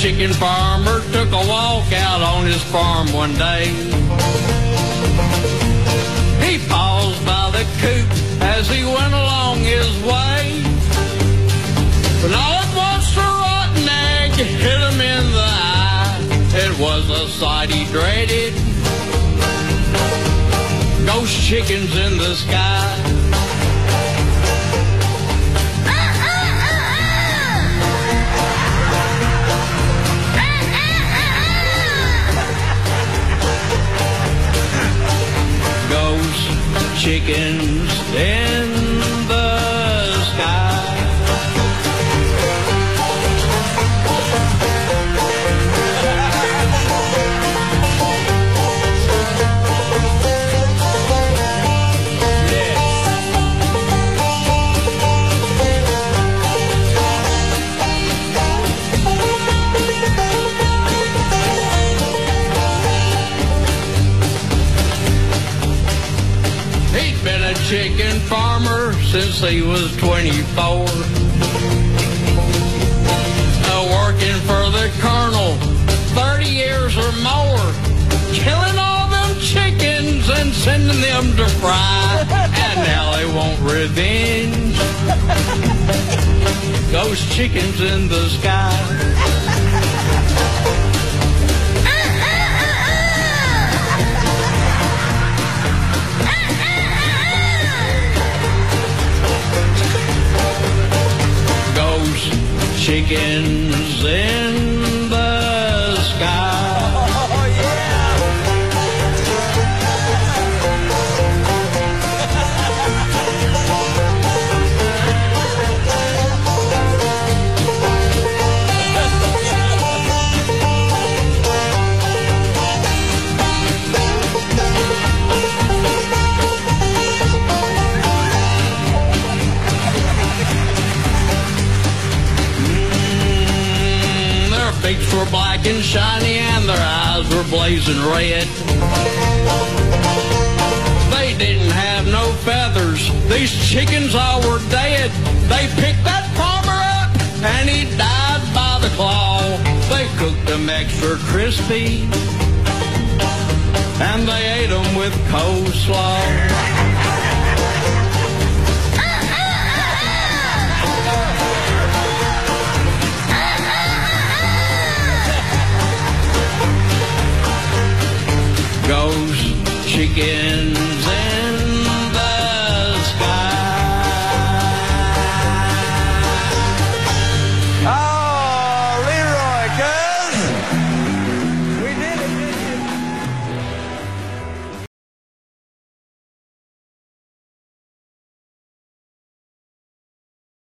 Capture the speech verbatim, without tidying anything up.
chicken farmer took a walk out on his farm one day. He paused by the coop as he went along his way. But all at once a rotten egg hit him in the eye. It was a sight he dreaded. Ghost chickens in the sky. Ghost chickens in the sky. Chicken farmer since he was twenty-four, uh, working for the colonel thirty years or more, killing all them chickens and sending them to fry, and now they want revenge. Ghost chickens in the sky. Chickens in the sky. Oh, yeah. Beaks were black and shiny and their eyes were blazing red. They didn't have no feathers. These chickens all were dead. They picked that farmer up and he died by the claw. They cooked them extra crispy and they ate them with coleslaw.